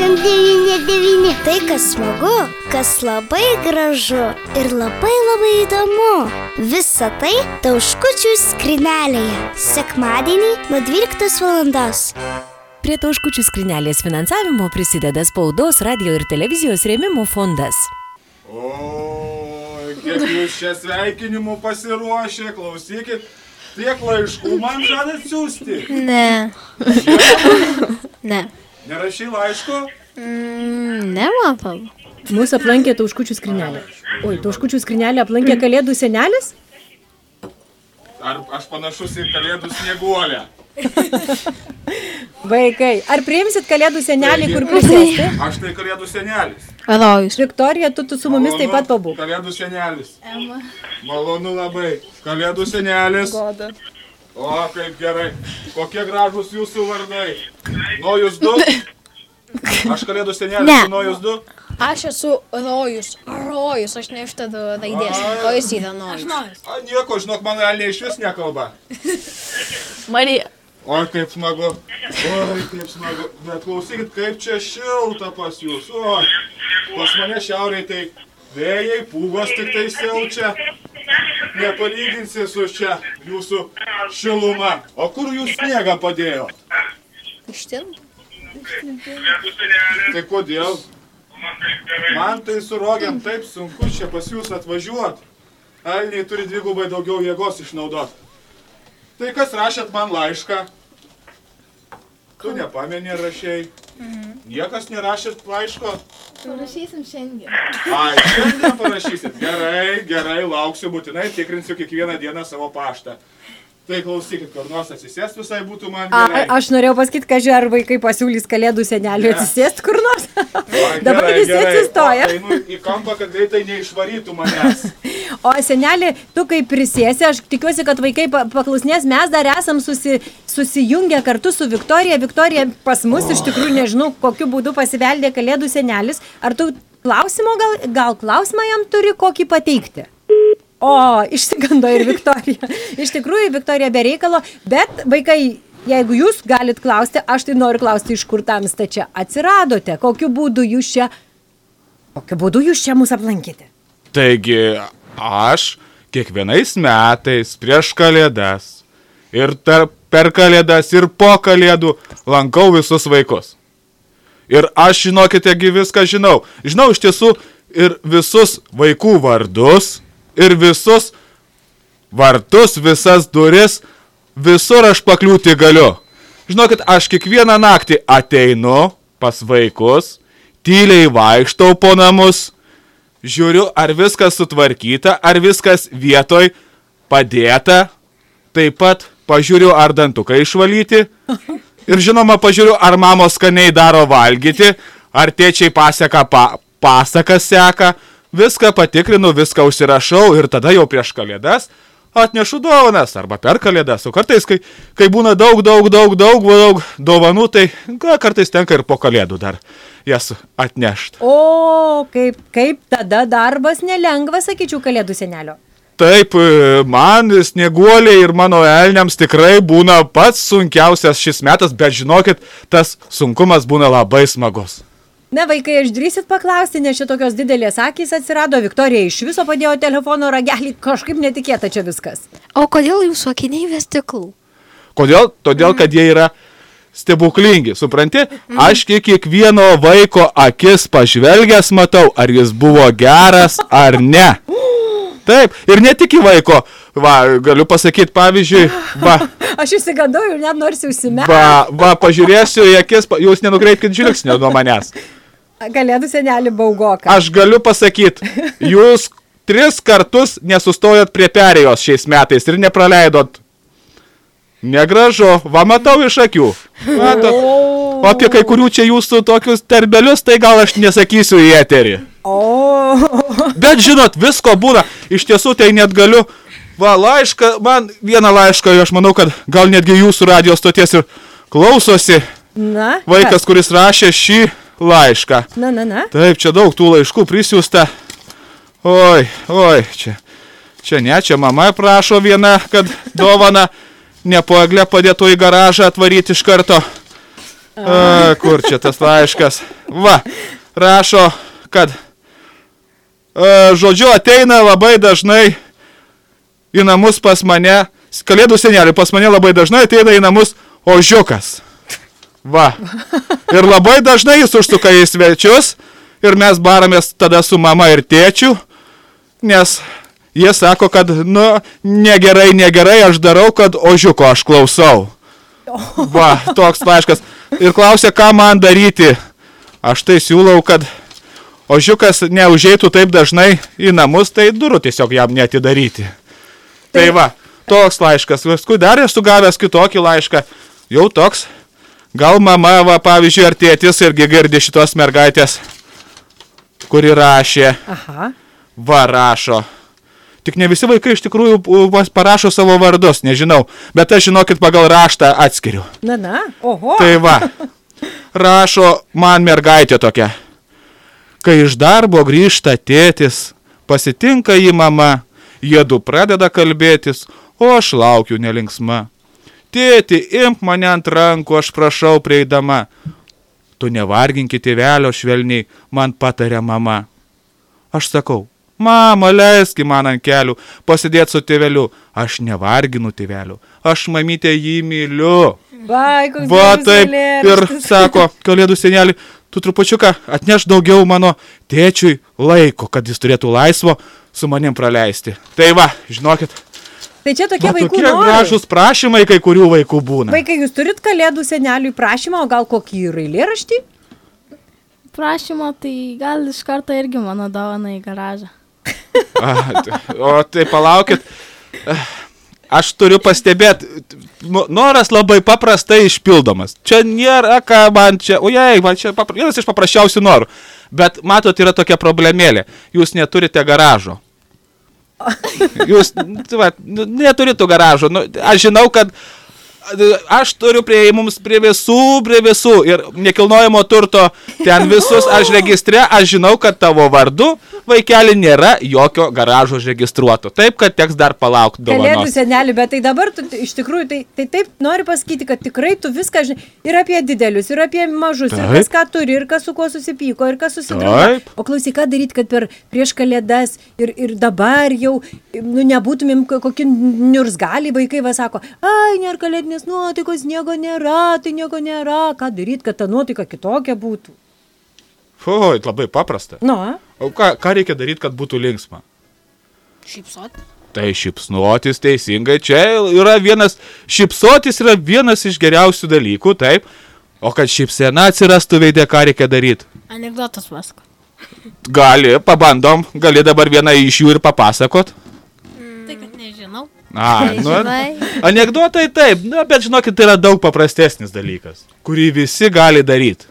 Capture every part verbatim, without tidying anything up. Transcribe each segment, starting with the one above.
aštuoniasdešimt devyni devyni. Tai kas smagu, kas labai gražu ir labai labai įdomu. Visa tai Tauškučių skrynelėje. Sekmadienį nuo dvyliktos valandos. Prie Tauškučių skrynelės finansavimo prisideda Spaudos, radio ir televizijos rėmimo fondas. O, kiek jūs čia sveikinimų pasiruošę, klausykit, tiek laiškų man žadat siųsti? Ne. Ne. Nerašai laiško? Mm, nematom. Mūsų aplankė Tauškučių skrynelė. Oi, Tauškučių skrynelė aplankė Kalėdų senelis? Ar aš panašus į Kalėdų snieguolę? Vaikai, ar priimsit Kalėdų senelį, kur prisėsti? Aš tai Kalėdų senelis. Rojus. Viktorija, tu, tu su mumis taip pat pabūk. Kalėdų senelis. Ema. Malonu labai. Kalėdų senelis. Goda. O, kaip gerai. Kokie gražus jūsų vardai. Nojus du? Aš Kalėdų senelis, Ne. Nojus du? Aš esu Rojus. Rojus, aš ne iš tada raidės. O jis yra Nojus. A, nieko, žinok, mano elniai iš vis nekalba. Marija. Oi, kaip smagu. Oi, kaip smagu. Bet klausykit, kaip čia šilta pas jūs. Oi, pas mane šiauriai tai vėjai, pūgos tik tai siaučia. Nepalyginsi su čia jūsų šiluma. O kur jūs sniegą padėjo? Ištint? Tai kodėl? Man tai su rogiam taip sunku čia pas jūs atvažiuot. Elniai turi dvigubai daugiau jėgos išnaudot. Tai kas rašėt man laišką? Tu nepamenė rašėjai. Niekas nerašėt laiško? Parašysim šiandien. Ai, šiandien parašysit. Gerai, gerai, lauksiu būtinai, tikrinsiu kiekvieną dieną savo paštą. Tai klausykit, kur nors atsisėst visai būtų man gerai. A, aš norėjau pasakyti, kad ar vaikai pasiūlys Kalėdų seneliui atsisėst kur nors. Dabar visi atsistoja. O, einu į kampą, kad greitai neišvarytų manęs. O senelį, tu kai prisėsi, aš tikiuosi, kad vaikai pa- paklusnės, mes dar esam susi, susijungę kartu su Viktorija. Viktorija pas mus iš tikrųjų nežinau, kokiu būdu pasibeldė Kalėdų senelis. Ar tu klausimo, gal, gal klausimą jam turi kokį pateikti? O, išsigando ir Viktorija. Iš tikrųjų, Viktorija be reikalo, bet vaikai, jeigu jūs galit klausti, aš tai noriu klausti, iš kur tamsta čia atsiradote, kokiu būdu jūs čia, kokiu būdu jūs čia mus aplankėte. Taigi, aš kiekvienais metais prieš Kalėdas ir tarp, per Kalėdas ir po Kalėdų lankau visus vaikus. Ir aš, žinokite, viską žinau. Žinau iš tiesų ir visus vaikų vardus, ir visus vartus, visas duris, visur aš pakliūti galiu. Žinokit, aš kiekvieną naktį ateinu pas vaikus, tyliai vaikštau po namus, žiūriu, ar viskas sutvarkyta, ar viskas vietoj padėta, taip pat pažiūriu, ar dantukai išvalyti ir žinoma, pažiūriu, ar mamos skaniai daro valgyti, ar tėčiai paseka pa, pasakas seka. Viską patikrinu, viską užsirašau ir tada jau prieš Kalėdas atnešu dovanas arba per Kalėdas. O kartais, kai, kai būna daug, daug, daug, daug, daug dovanų, tai ga, kartais tenka ir po Kalėdų dar jas atnešti. O, kaip, kaip tada darbas nelengvas, sakyčiau, Kalėdų senelio. Taip, man snieguoliai ir mano elniams tikrai būna pats sunkiausias šis metas, bet žinokit, tas sunkumas būna labai smagus. Na, vaikai, aš drįsit paklausti, nes čia tokios didelės akys atsirado, Viktorija iš viso padėjo telefono ragelį, kažkaip netikėta čia viskas. O kodėl jūsų akiniai be stiklų? Kodėl? Todėl, kad jie yra stebuklingi, supranti? Aš kiek kiekvieno vaiko akis pažvelgęs matau, ar jis buvo geras ar ne. Taip, ir ne tik į vaiko, va, galiu pasakyti, pavyzdžiui, va. Aš įsigandau ir net nors užsimeti. Va, va, pažiūrėsiu į akis, jūs nenukreipkit žvilgsnio nuo manęs. Kalėdų senelį baugoką. Aš galiu pasakyti, jūs tris kartus nesustojot prie perėjos šiais metais ir nepraleidot. Negražu, va matau iš akių. Matot, o apie kai kurių čia jūsų tokius terbelius, tai gal aš nesakysiu į eterį. O. Bet žinot, visko būna, iš tiesų tai net galiu, va laišką, man vieną laišką, aš manau, kad gal netgi jūsų radijos stoties ir klausosi. Na, vaikas, kas? Kuris rašė šį laišką. Na, na, na. Taip, čia daug tų laiškų prisiųsta. Oi, oi, čia, čia ne, čia mama prašo viena, kad dovana ne po eglę padėtų į garažą atvaryti iš karto. A, kur čia tas laiškas? Va, rašo, kad a, žodžiu ateina labai dažnai į namus pas mane, kalėdų senelį pas mane labai dažnai ateina į namus ožiukas. Va. Ir labai dažnai jis užsuka į svečius ir mes baramės tada su mama ir tėčiu, nes jie sako, kad, nu, negerai, negerai, aš darau, kad ožiuko aš klausau. Va, toks laiškas. Ir klausia, ką man daryti. Aš tai siūlau, kad ožiukas neužeitų taip dažnai į namus, tai durų tiesiog jam neatidaryti. Tai va, toks laiškas. Paskui dar esu gavęs kitokį laišką. Jau toks. Gal mama, va, pavyzdžiui, ar tėtis irgi girdi šitos mergaitės, kuri rašė. Aha. Va, rašo. Tik ne visi vaikai iš tikrųjų parašo savo vardus, nežinau. Bet aš, žinokit, pagal raštą atskiriu. Na, na, oho. Tai va, rašo man mergaitė tokia. Kai iš darbo grįžta tėtis, pasitinka jį mama, jiedu pradeda kalbėtis, o aš laukiu nelinksma. Tėti, imk mane ant rankų, aš prašau prieidama. Tu nevarginkit tėvelio švelniai, man patarė mama. Aš sakau, mama, leiski man ant kelių, pasidėt su tėveliu. Aš nevarginu tėveliu, aš mamytę jį myliu. Vai, koks Va gražus taip, ir eilėraštis. sako, kalėdų senelį, tu trupučiuką atneš daugiau mano tėčiui laiko, kad jis turėtų laisvo su manim praleisti. Tai va, žinokit, Tai čia tokie va, vaikų tokie norai. gražus prašymai kai kurių vaikų būna. Vaikai, jūs turit kalėdų seneliui prašymą, o gal kokį ir eilėraštį? Prašymo, tai gal iš karto irgi mano dovana į garažą. A, o tai palaukit, aš turiu pastebėti, noras labai paprastai išpildomas. Čia nėra ką man čia, ojei, man čia papra, vienas iš paprasčiausių norų. Bet matot, yra tokia problemėlė, jūs neturite garažo. Jūs va, neturite garažo. Nu, aš žinau, kad aš turiu prieimus prie visų, prie visų ir nekilnojamo turto ten visus aš registre, aš žinau, kad tavo vardu vaikeli nėra jokio garažo registruoto. Taip, kad teks dar palaukti dovanos. Kalėdų senelį, bet tai dabar tu, iš tikrųjų, tai, tai taip nori pasakyti, kad tikrai tu viską žinai ir apie didelius, ir apie mažus, taip. Ir kas ką turi, ir kas su kuo susipyko, ir kas susidraugo. O klausyk, ką daryti, kad per prieš kalėdas ir, ir dabar jau nu, nebūtumėm kokį niurzgalį, vaikai va sako, ai, nėra kalėdinės nuotaikos, nieko nėra, tai nieko nėra. Ką daryti, kad ta nuotaika kitokia būtų? Oi, labai paprasta. Nu, O ką, ką reikia daryti, kad būtų linksma? Šypsot. Tai šypsnuotis teisingai. Čia yra vienas, šypsotis yra vienas iš geriausių dalykų, taip. O kad šypsena atsirastų veide, ką reikia daryti? Anekdotas pasako. Gali, pabandom, gali dabar vieną iš jų ir papasakot. Mm. Tai kad nežinau. A, nu, Žinai. anekdotai taip, nu, bet žinokit, tai yra daug paprastesnis dalykas, kurį visi gali daryti.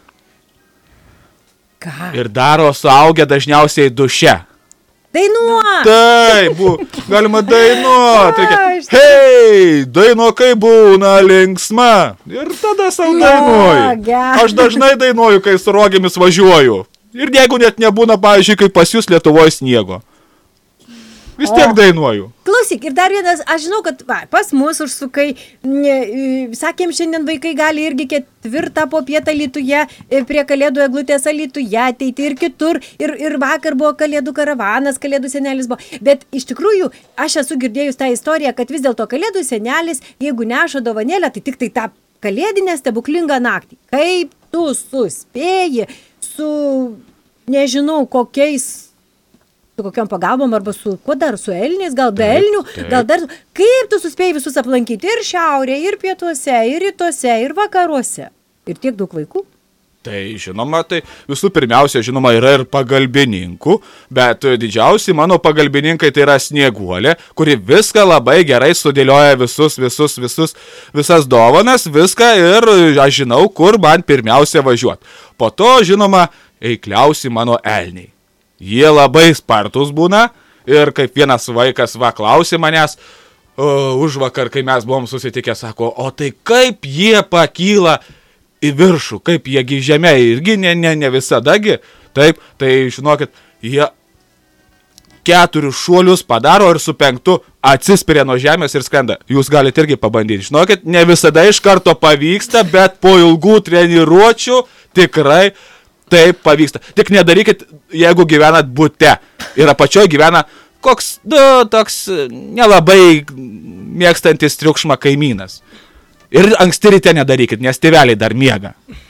ką? Ir daro suaugę dažniausiai duše. Dainuok! Taip, bu, galima dainuoti. Ai, iš Hei, dainuok, kai būna linksma. Ir tada savo dainuoju. geras. Aš dažnai dainuoju, kai su rogėmis važiuoju. Ir jeigu net nebūna, pavyzdžiui, kaip pas jūs Lietuvoje sniego. Vis tiek O. dainuoju. Klausyk, ir dar vienas, aš žinau, kad va, pas mus užsukai, ne, e, sakėm, šiandien vaikai gali irgi ketvirtą popietą Alytuje, e, prie Kalėdų eglutės Alytuje ateiti ir kitur, ir, ir vakar buvo Kalėdų karavanas, Kalėdų senelis buvo. Bet iš tikrųjų, aš esu girdėjus tą istoriją, kad vis dėlto Kalėdų senelis, jeigu neša dovanėlę, tai tik tai tą kalėdinę stebuklingą naktį. Kaip tu suspėji su, nežinau, kokiais su kokiom pagalbom arba su, kuo dar, su elniais, gal be elnių, gal dar, kaip tu suspėjai visus aplankyti ir šiaurėje, ir pietuose, ir rytuose, ir vakaruose. Ir tiek daug vaikų. Tai žinoma, tai visų pirmiausia, žinoma, yra ir pagalbininkų, bet didžiausi mano pagalbininkai tai yra Snieguolė, kuri viską labai gerai sudėlioja visus, visus, visus, visas dovanas, viską ir aš žinau, kur man pirmiausia važiuoti. Po to, žinoma, eikliausi mano elniai. Jie labai spartus būna ir kaip vienas vaikas va klausė manęs, uh, už vakar, kai mes buvom susitikę, sako, o tai kaip jie pakyla į viršų, kaip jiegi žemė, irgi ne, ne, ne visadagi, taip, tai žinokit, jie keturius šuolius padaro ir su penktu atsispiria nuo žemės ir skrenda. Jūs galite irgi pabandyti. Žinokit, ne visada iš karto pavyksta, bet po ilgų treniruočių tikrai taip pavyksta. Tik nedarykit, jeigu gyvenat bute ir apačioje gyvena koks, nu, toks nelabai mėgstantis triukšmą kaimynas. Ir anksti ryte nedarykit, nes tėveliai dar miega.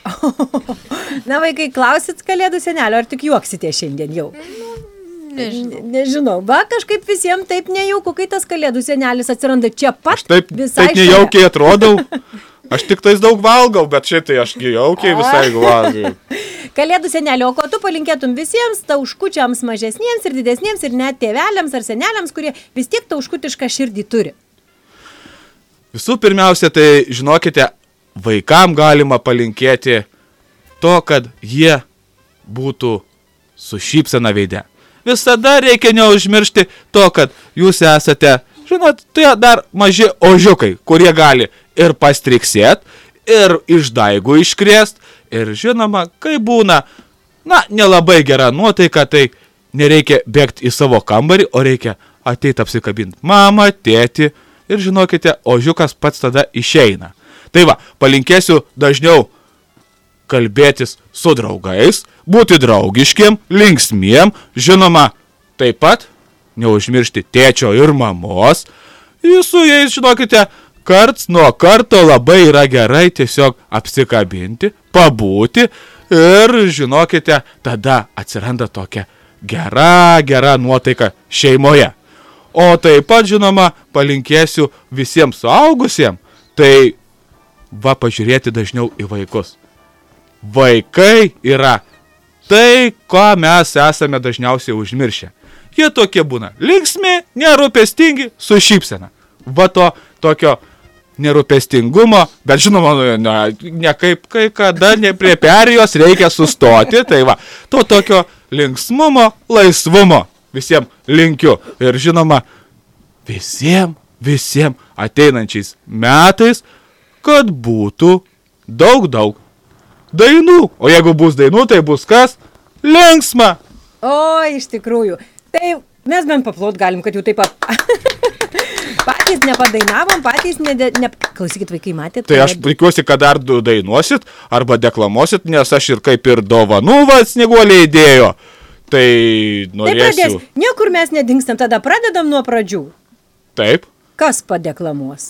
Na, vaikai, klausit kalėdų senelio, ar tik juoksite šiandien jau? Nežinau. Nežinau, va, kažkaip visiems taip nejauku, kai tas kalėdų senelis atsiranda čia pat. Aš taip, visai taip nejaukiai atrodau. Aš tik tais daug valgau, bet šitai aš jaukiai visai valgau. Kalėdų senelio, o ko tu palinkėtum visiems tauškučiams mažesniems ir didesniems ir net tėveliams ar seneliams, kurie vis tiek tauškutišką širdį turi? Visų pirmiausia, tai žinokite, vaikam galima palinkėti to, kad jie būtų su šypsena veide. Visada reikia neužmiršti to, kad jūs esate, žinot, tai dar maži ožiukai, kurie gali ir pastriksėt, ir iš daigų iškrėst, ir žinoma, kai būna, na, nelabai gera nuotaika, tai nereikia bėgti į savo kambarį, o reikia ateiti apsikabinti mamą, tėtį, ir žinokite, ožiukas pats tada išeina. Tai va, palinkėsiu dažniau kalbėtis su draugais, būti draugiškiem, linksmiem, žinoma, taip pat neužmiršti tėčio ir mamos. Ir su jais, žinokite, karts nuo karto labai yra gerai tiesiog apsikabinti, pabūti ir, žinokite, tada atsiranda tokia gera, gera nuotaika šeimoje. O taip pat, žinoma, palinkėsiu visiems suaugusiems, tai va pažiūrėti dažniau į vaikus. Vaikai yra tai, ko mes esame dažniausiai užmiršę. Jie tokie būna linksmi, nerūpestingi, su šypsena. Va to tokio nerūpestingumo, bet žinoma, ne, ne kaip kai kada ne prie perėjos reikia sustoti, tai va, to tokio linksmumo, laisvumo. Visiems linkiu ir žinoma, visiems, visiems ateinančiais metais, kad būtų daug, daug dainų. O jeigu bus dainų, tai bus kas? Linksma. O, iš tikrųjų. Tai mes bent paplot galim, kad jau taip pat. Patys nepadainavom, patys ne... ne... Klausykit, vaikai, matėt? Tai aš tikiuosi, kad dar dainuosit arba deklamuosit, nes aš ir kaip ir dovanų va snieguolė įdėjo. Tai norėsiu... Tai pradės, niekur mes nedingstam, tada pradedam nuo pradžių. Taip. Kas padeklamuos?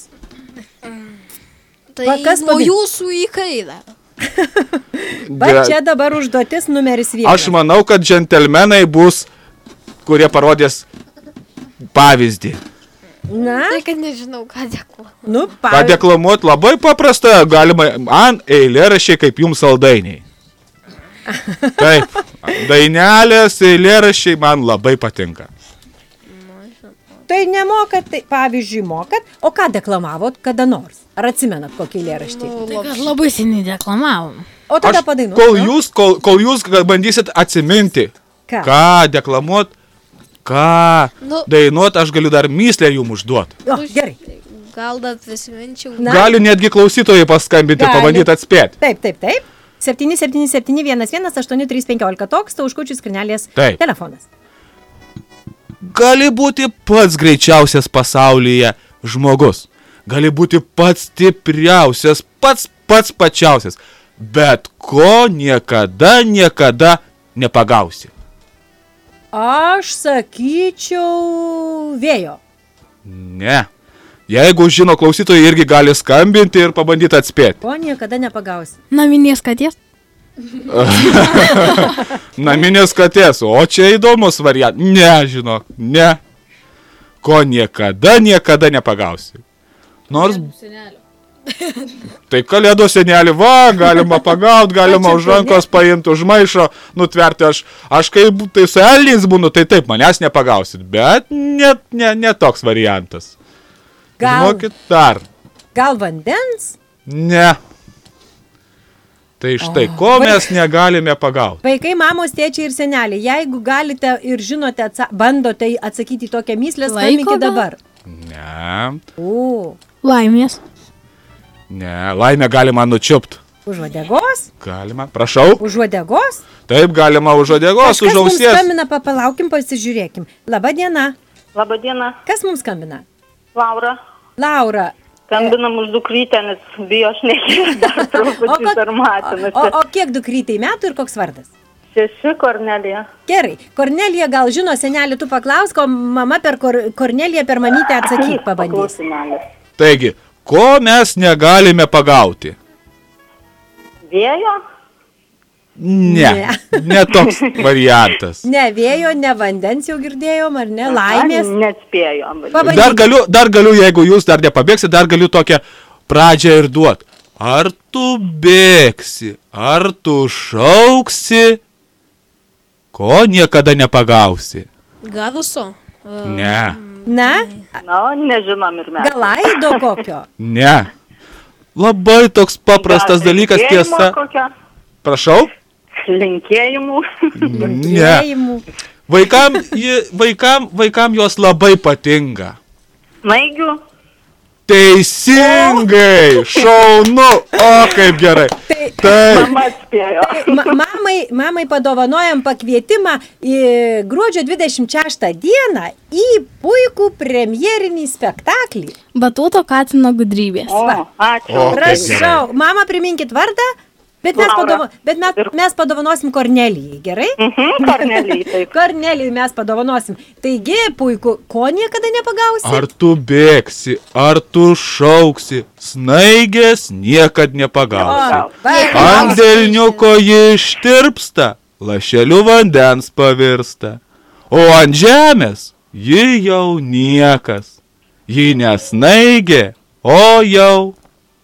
Tai Va, kas nuo padai- jūsų į kairę. Va čia dabar užduotis numeris vienas. Aš manau, kad džentelmenai bus, kurie parodės pavyzdį. Na, Tai kad nežinau, ką dėkuoju. nu, Ką pavyzdžiui. deklamuot labai paprasta, galima man eilėraščiai kaip jums saldainiai. Taip, dainelės, eilėraščiai man labai patinka. Tai nemokat, tai pavyzdžiui, mokat, o ką deklamavot kada nors? Ar atsimenat kokį eilėraštį? Tai kad labai seniai deklamavom. O tada Aš, padainuot. kol, nu? jūs, kol, kol jūs bandysit atsiminti, Ką? ką deklamuot, ką Nu. dainuot, aš galiu dar myslę jums užduoti. O, gerai. Gal dar prisiminčiau. Na. Gali netgi klausytojai paskambinti ir Gali. pabandyti atspėti. Taip, taip, taip. septyni septyni septyni vienas vienas aštuoni trys penkiolika toks tauškučių skrinelės Taip. telefonas. Gali būti pats greičiausias pasaulyje žmogus. Gali būti pats stipriausias, pats pats pačiausias. Bet ko niekada, niekada nepagausi. Aš sakyčiau vėjo. Ne. Jeigu žino klausytojai, irgi gali skambinti ir pabandyti atspėti. Ko niekada nepagausi. Naminės katės. Naminės katės, o čia įdomus variantas. Ne, žinok, ne. Ko niekada, niekada nepagausi. Nors... Tai kalėdų senelį, va, galima pagaut, galima už rankos paimti, už maišo nutverti. Aš, aš kaip tai su elniais būnu, tai taip, manęs nepagausit. Bet ne, ne, ne toks variantas. Gal, Žinokit, dar. gal vandens? Ne. Tai štai, ko mes negalime pagauti. Vaikai, mamos, tėčiai ir seneliai, jeigu galite ir žinote, atsa bandote atsakyti į tokią myslę, Laiko skambinkite gal? dabar. Ne, O, Laimės. ne, laimę galima nučiupt. už uodegos? uodegos? Galima. Prašau. Už uodegos? Taip, galima už uodegos, už Kažkas mums ausies. skambina, papalaukim, pasižiūrėkim. Labą dieną. Labą dieną, Kas mums skambina? Laura. Laura. Skambinam už dukrytę, nes bijo aš nekės dar O, truputį ko- per matinus. o, o kiek dukrytai metų ir koks vardas? Šeši Kornelija. Gerai. Kornelija gal žino, senelį, tu paklausk, o mama per Kor Korneliją per mamytę atsakyk pabandys. Paklausinėlis. Taigi, ko mes negalime pagauti? Vėjo? Ne, Ne. ne toks variantas. Ne vėjo, ne vandens jau girdėjom, ar ne? Laimės. Nespėjo. Pabandyk. Dar galiu, dar galiu, jeigu jūs dar nepabėgsit, dar galiu tokią pradžią ir duot. Ar tu bėgsi, ar tu šauksi, ko niekada nepagausi? Garuso. Ne, Na, Na, nežinom ir mes. gal aido kokio? ne. Labai toks paprastas Gal dalykas, linkėjimo tiesa. kokia? Prašau? Linkėjimų. Ne. Linkėjimų. Vaikam, ji- vaikam, vaikam jos labai patinka. Maigių. Teisingai, šaunu, o kaip gerai. Tai- Taip, Mama atspėjo. Ma mamai, mamai padovanojam pakvietimą į gruodžio dvidešimt šeštą dieną į puikų premjerinį spektaklį. Batuto Katino gudrybės. O, ačiū. O, kaip Prašau, mama, priminkit vardą, bet mes, Laura. padovo, bet mes, Ir- mes padovanosim Kornelijai, gerai? Mhm, Kornelijai, taip. Kornelijai mes padovanosim. Taigi, puiku, ko niekada nepagausi? ar tu bėgsi, ar tu šauksi, snaigės niekad nepagausi. O, va, Ant delniuko ji ištirpsta, lašeliu vandens pavirsta. O ant žemės ji jau niekas. Ji nesnaigė, o jau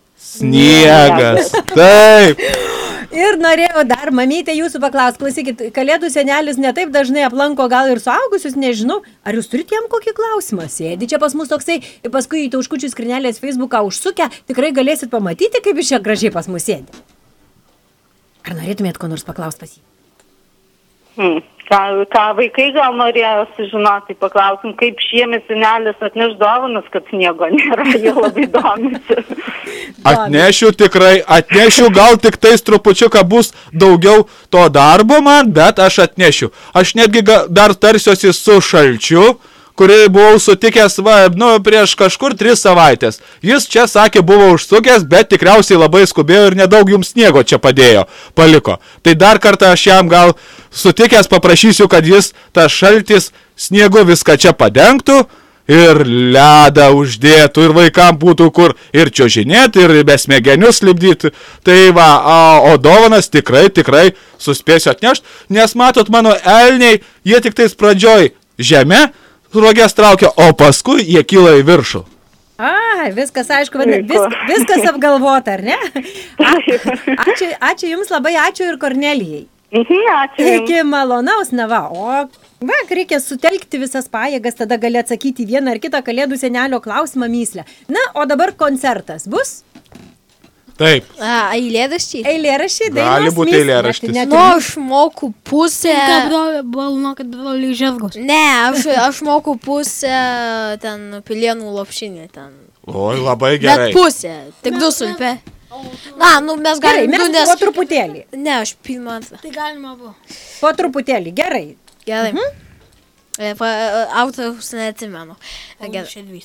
sniegas. Taip. Ir norėjau dar, mamytė, jūsų paklausti, klausykit, kalėdų senelis netaip dažnai aplanko gal ir suaugusius, nežinau, ar jūs turite jam kokį klausimą? Sėdi čia pas mus toksai, paskui į Tauškučių skrinelės Facebooką užsukę, tikrai galėsit pamatyti, kaip iš čia gražiai pas mus sėdi. Ar norėtumėt ko nors paklausti pas jį? Hmm. Ką, ką vaikai gal norėjo sužinoti, paklausim, kaip šiemet senelis atneš dovanas, kad sniego nėra, jie labai domisi. Atnešiu tikrai, atnešiu, gal tik tais trupučiuką bus daugiau to darbo man, bet aš atnešiu. Aš netgi ga- dar tarsiuosi su Šalčiu, kurį buvau sutikęs, va, nu, prieš kažkur tris savaitės. Jis čia sakė, buvo užsukęs, bet tikriausiai labai skubėjo ir nedaug jums sniego čia padėjo, paliko. Tai dar kartą aš jam gal sutikęs paprašysiu, kad jis, tas Šaltis, sniegu viską čia padengtų ir ledą uždėtų, ir vaikam būtų kur ir čiuožinėti, ir besmegenius lipdyti. Tai va, o, o dovanas tikrai, tikrai suspėsiu atnešti, nes matot, mano elniai, jie tik tais pradžioj žemė, rogės traukia, o paskui jie kyla į viršų. A, viskas aišku, vadina, vis, viskas apgalvota, ar ne? A, ačiū, ačiū Jums labai, ačiū ir Kornelijai. Mhm, ačiū. jums. Iki malonaus, na va, o va, reikia sutelkti visas pajėgas, tada gali atsakyti į vieną ar kitą kalėdų senelio klausimą myslę. Na, o dabar koncertas bus? Taip, A, eilėraščiai. Eilėraščiai, Gali dainos, būti mįslė, eilėraštis. net- net Nu, ir- aš moku pusę. Balno, kad broliai žirgus. Ne, aš, aš moku pusę ten pilienų lopšinį ten. oi, labai Bet gerai. pusę, tik du sulpė. Na, nu mes Gerai, galime mes du, nes... po truputėlį. Ne, aš pirmą antrą. Tai galima buvo. Po truputėlį, gerai. Gerai. Mhm. Autoriaus neatsimenu. Gerai. Šedvys.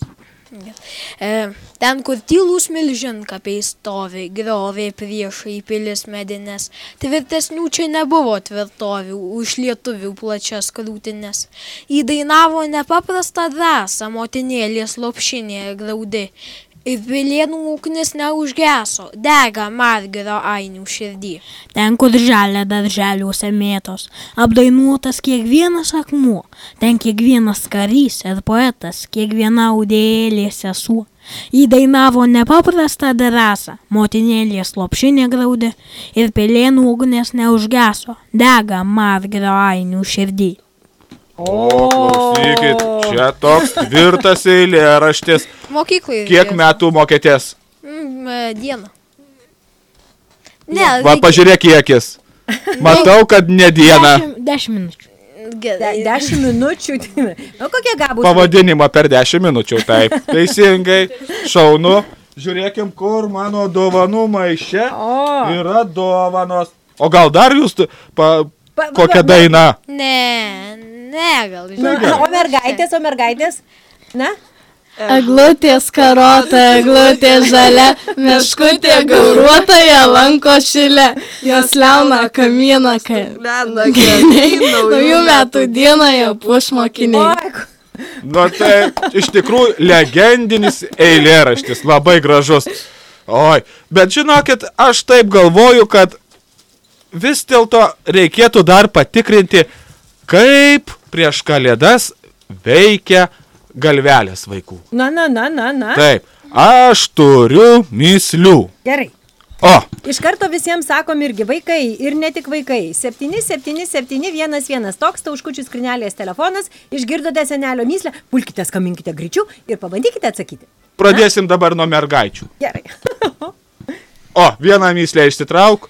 E, ten, kur tylūs milžinkapiai stovi, griovė priešai pilis medinės, tvirtesnių čia nebuvo tvirtovių, už lietuvių plačias krūtinės. Įdainavo nepaprastą drąsą, motinėlės lopšinė graudi, ir pilienų ugnis neužgeso, dega margirio ainių širdį. Ten, kur žalia darželiuose mėtos, apdainuotas kiekvienas akmuo, ten kiekvienas karys ir poetas, kiekviena audėlė sesuo. Įdainavo nepaprastą drąsą, motinėlės lopšinė graudi ir pelėnų ugnis neužgeso, dega margirio ainių širdį. O, klausykit, čia toks tvirtas eilėraštis. Mokyklai. Kiek metų mokėtės? Mm, e, dieną. Ne, Va, pažiūrėk į akis. Matau, kad ne diena. Dešimt minučių. De, gerai. dešimt minučių. Nu, kokie gabūs. Pavadinimą per dešimt minučių, taip. Teisingai, šaunu. žiūrėkim, kur mano dovanų maiše O. yra dovanos. O gal dar jūs tu- pa, Pa- kokią pa- dainą? Ne, ne, gal Na, žinau. o mergaitės, o mergaitės? Na? Eglutės karota, eglutė žalia, meškutė gauruotoje lanko šile, jos liauna kamieną, kai Lena, gerai, naujų metų dienoje pušmokiniai. Oi, Nu tai iš tikrųjų legendinis eilėraštis, labai gražus. Oi, bet žinokit, aš taip galvoju, kad vis dėlto reikėtų dar patikrinti, kaip prieš kalėdas veikia galvelės vaikų. na, na, na, na, na. Taip, aš turiu myslių. Gerai. O, Iš karto visiems sakom irgi vaikai ir ne tik vaikai. septyni septyni septyni vienas vienas. Toks tauškučių skrinelės telefonas. Išgirdote senelio myslę. Pulkite, skambinkite greičiau ir pabandykite atsakyti. pradėsim dabar nuo mergaičių. Gerai. O, vieną myslę išsitrauk.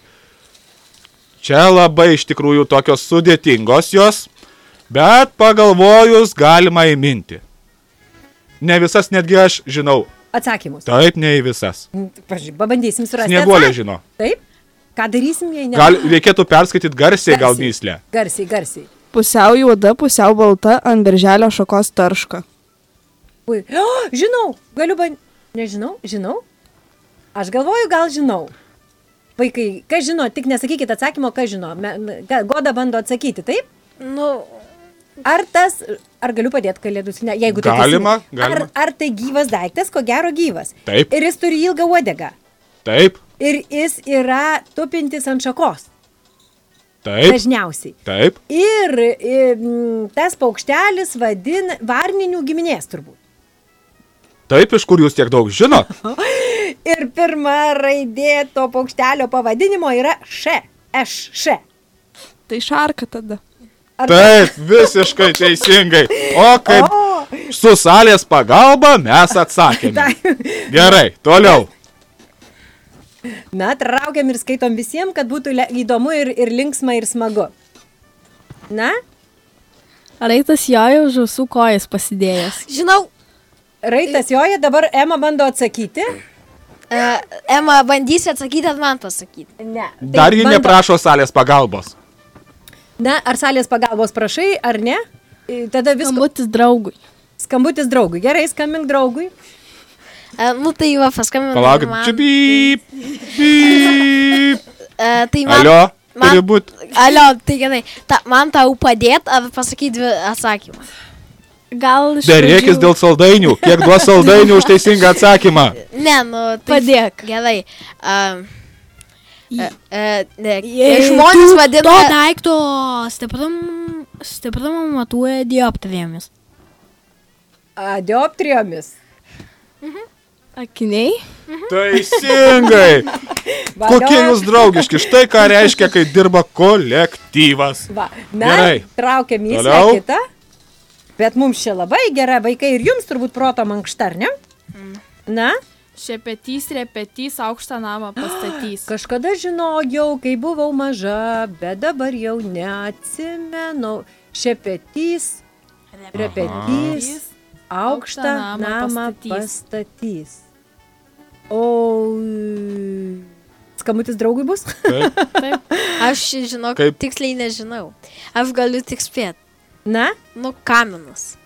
Čia labai iš tikrųjų tokios sudėtingos jos, bet pagalvojus galima įminti. Ne visas netgi aš žinau. Atsakymus. Taip, ne į visas. Pažiūrėjau, pabandysim surasti. Snieguolė atsakymą. žino. Taip. Ką darysim, jei ne? Gal reikėtų perskaityti garsiai gal myslę. Garsiai, garsiai. Pusiau juoda, pusiau balta, ant berželio šakos tarška. Ui. O, žinau, galiu bandyti. Nežinau, žinau. Aš galvoju, gal žinau. Vaikai, kas žino, tik nesakykit atsakymo, kas žino. Me- me- ga- Goda bando atsakyti, taip? Nu, Ar tas, ar galiu padėti kalėdų senelį, jeigu tai Galima, teisingai. galima. Ar, ar tai gyvas daiktas, ko gero gyvas. Taip. Ir jis turi ilgą uodegą. Taip, Ir jis yra tupintis ant šakos. taip, Dažniausiai. taip. Ir im, tas paukštelis vadina varninių giminės turbūt. Taip, iš kur jūs tiek daug žinot? Ir pirma raidė to paukštelio pavadinimo yra š. Š. Š. Tai šarka tada. Ar Taip, visiškai teisingai. O kaip O, su salės pagalba mes atsakėme. tai- Gerai, toliau. Na, traukiam ir skaitom visiems, kad būtų le- įdomu ir, ir linksma ir smagu. Na, Raitas jojo už ausų kojas pasidėjęs. žinau, raitas joja, dabar Ema bando atsakyti. uh, Ema, bandysi atsakyti, ar man pasakyti. Ne. Dar ji bando- neprašo salės pagalbos. Na, ar salės pagalbos prašai, ar ne? I, Tada viskas. Skambutis draugui. Skambutis draugui. Gerai, skambink draugui. Uh, nu, tai va, paskambinu. Palaukit, man. čia byp, byp. Uh, tai man, Alio, man- turi būt. Alio, tai gerai. Ta, man tau padėt ar pasakyti dvi atsakymą? Gal iš Derėkis pradžių- dėl saldainių. Kiek duos saldainių už teisingą atsakymą? Ne, nu, tai... Padėk. Gerai. Uh, uh, uh, ne, Jei žmonės tu vadina... To daikto stiprum, stiprumą matuoja dioptrijomis. A, dioptrijomis. Akiniai. Teisingai. Va, Kokie diop- jūs draugiški. Štai ką reiškia, kai dirba kolektyvas. Va, na, Gerai. traukia myslę Toliau. kitą. Bet mums čia labai gera, vaikai, ir jums turbūt proto mankšta, ar ne? Na, Šepetys, repetys, aukštą namą pastatys. kažkada žinojau, kai buvau maža, bet dabar jau neatsimenu. Šepetys, repetys, aukštą namą pastatys. O, skambutis draugui bus? Taip. Aš, žinok, Kaip? tiksliai nežinau. Aš galiu tik spėti. Na, Nu, kaminas.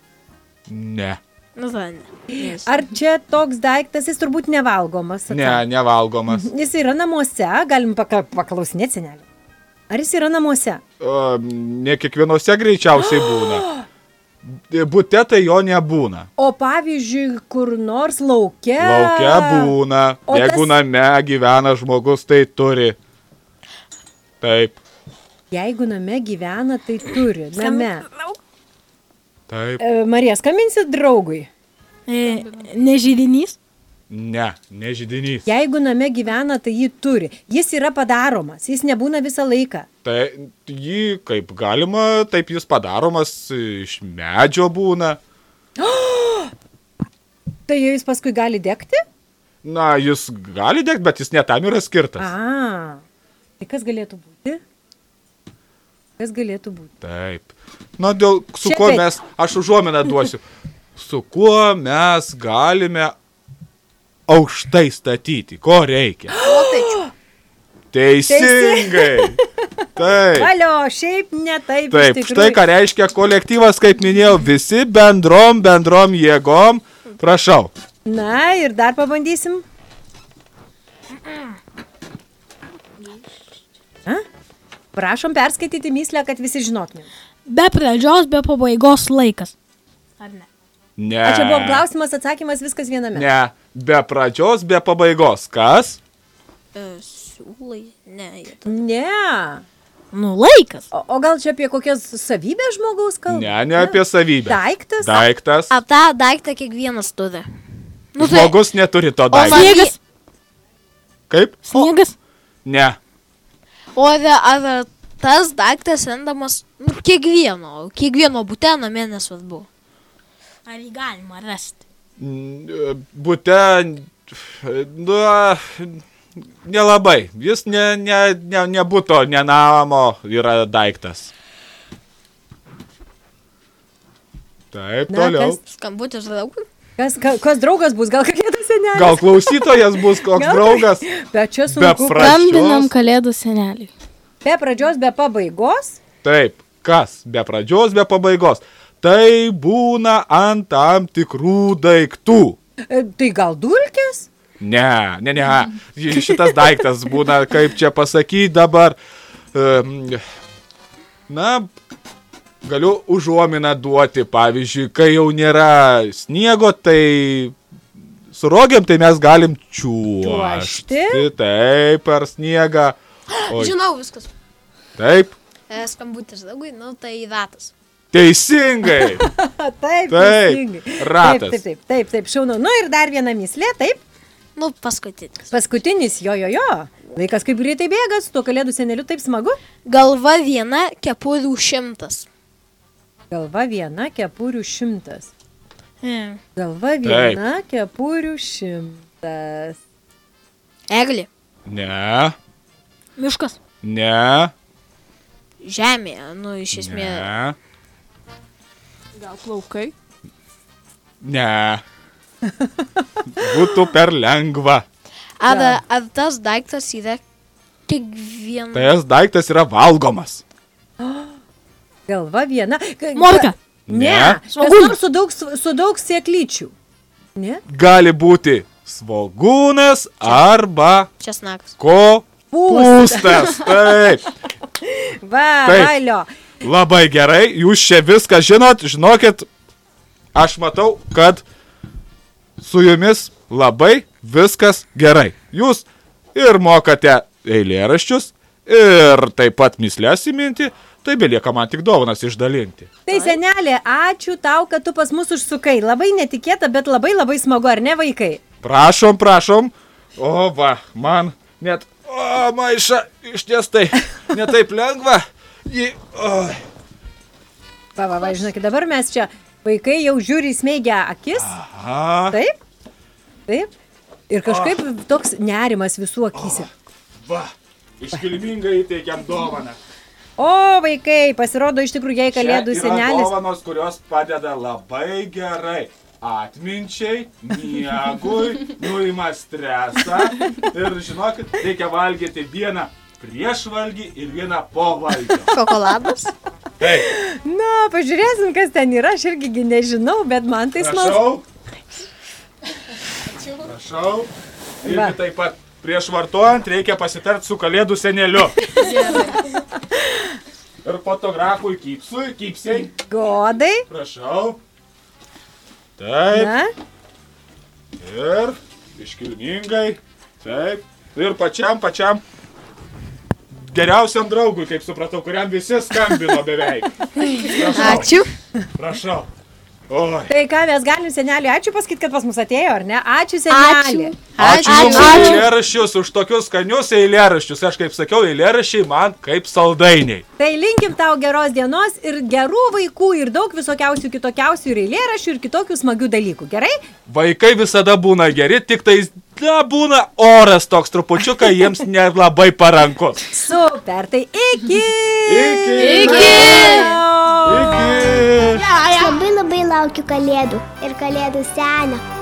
Ne. Nu, tai ne. Nežinau. ar čia toks daiktas, jis turbūt nevalgomas? Ne, atsakė. nevalgomas. Jis yra namuose, galim paka- paklausinėti senelį. Ar jis yra namuose? O, ne kiekvienose greičiausiai būna. Bute tai jo nebūna. O pavyzdžiui, kur nors laukia. Laukia būna. O Jeigu tas- name gyvena žmogus, tai turi. Taip, Jeigu name gyvena, tai turi. Name. taip. E, Marija, skambinsit draugui. E, ne žydinys? Ne, ne židinys. Jeigu name gyvena, tai jį turi. Jis yra padaromas, jis nebūna visą laiką. Tai jį kaip galima, taip jis padaromas, iš medžio būna. Tai jis paskui gali degti? Na, jis gali degti, bet jis ne tam yra skirtas. A, tai kas galėtų būti? Kas galėtų būti? Taip. Na, dėl su Čia kuo bet- mes, aš užuominą duosiu, su kuo mes galime aukštai statyti? Ko reikia? Vokiečių. Teisingai. Taip. Valio, šiaip ne taip. Taip, štai ką reiškia kolektyvas, kaip minėjau, visi bendrom, bendrom jėgom. Prašau. Na ir dar pabandysim. A? Prašom perskaityti myslę, kad visi žinotumėm. Be pradžios, be pabaigos laikas. Ar ne? Ne. A čia buvo klausimas, atsakymas, viskas viename. Ne. Be pradžios, be pabaigos. Kas? E, siūlai. Ne. Ne. Nu, laikas. O, o gal čia apie kokias savybės žmogaus kalba? Ne, ne apie savybę. Daiktas? Daiktas. A tą daiktą kiekvienas turi. Nu, žmogus tai... neturi to daikto. Sniegas. Kaip? Sniegas. Ne. O ar, ar tas daiktas rendamas nu, kiekvieno, kiekvieno bute namie nesvarbu. Ar jį galima rasti? Bute, nu, nelabai. Jis ne, ne, ne, ne buto, ne namo yra daiktas. Taip, Na, toliau. kas? Skambutis draugui? Kas, ka, kas draugas bus, gal kalėdų senelis? Gal klausytojas bus koks Gal- draugas? Bet čia Be sunku. Skambinam pradžios. kalėdų seneliui. Be pradžios, be pabaigos. Taip, kas? Be pradžios, be pabaigos. Tai būna ant tam tikrų daiktų. E, tai gal dulkės? Ne, ne, ne. Šitas daiktas būna, kaip čia pasakyti dabar. Um, na, galiu užuominą duoti. Pavyzdžiui, kai jau nėra sniego, tai su rogėm tai mes galim čiuožti. Taip, per sniegą. Oi, Žinau viskas. taip, E, skambutis draugui, nu tai ratas. teisingai. Taip, Taip, teisingai. ratas. Taip, taip, taip, taip, šaunu. Nu ir dar viena myslė, taip. Nu, paskutinis. Paskutinis, jo, jo, jo. Laikas kaip greitai bėga, su tuo kalėdų seneliu taip smagu. Galva viena, kepurių šimtas. Galva viena, kepurių šimtas. E. Galva viena, kepurių šimtas. Eglė. Ne, Miškas. ne, Žemė, nu iš esmės. ne, Gal plaukai? ne. Būtų per lengva. Ar, ar tas daiktas yra kiekvienas? Tas daiktas yra valgomas. Galva viena. Ka- Morka. Ne. Ne. Kas nors su daug, su daug sėklyčių. Ne? Gali būti svogūnas arba Česnakas. kopūstas. Taip. Va, Taip. valio. Labai gerai, jūs čia viską žinot, žinokit, aš matau, kad su jumis labai viskas gerai. Jūs ir mokate eilėraščius, ir taip pat myslės įminti, tai belieka man tik dovanas išdalinti. Tai senelė, ačiū tau, kad tu pas mus užsukai. Labai netikėta, bet labai labai smagu, ar ne, vaikai? Prašom, prašom. O va, man net, o, maiša, iš ties tai netaip lengva. Jį, o. Va, va, va, žinokit, dabar mes čia, vaikai jau žiūri smeigia akis. Aha. Taip? Taip. Ir kažkaip toks nerimas visų akyse. Va, iškilmingai įteikiam dovaną. O, vaikai, pasirodo iš tikrųjų, jei kalėdų Čia yra senelis. dovanos, kurios padeda labai gerai. Atminčiai, miegui, nuima stresą. Ir žinokit, reikia valgyti vieną prieš valgį ir vieną po valgio. Šokoladas. Taip, Na, pažiūrėsim, kas ten yra, aš irgi gi nežinau, bet man tai smalsu. prašau. Prašau. Va. Ir taip pat prieš vartojant reikia pasitart su kalėdų seneliu. Ir fotografui kypsui, kypsiai. Godai. Prašau. Taip. Na, Ir iškilmingai. Taip. Ir pačiam, pačiam geriausiam draugui, kaip supratau, kuriam visi skambino beveik. Prašau. Ačiū. Prašau. Oi. tai ką mes galim seneliui ačiū pasakyti, kad pas mus atėjo, ar ne? Ačiū senelį. Ačiū jums už eilėraščius, už tokius skanius eilėraščius. Aš kaip sakiau, eilėraščiai man kaip saldainiai. Tai linkim tau geros dienos ir gerų vaikų ir daug visokiausių kitokiausių ir eilėraščių ir kitokių smagių dalykų. Gerai? Vaikai visada būna geri, tik tai na, būna oras toks trupučiuką, jiems nelabai parankus. Super, tai iki! Iki! Iki! Iki! Aš labai labai laukiu kalėdų ir kalėdų senio.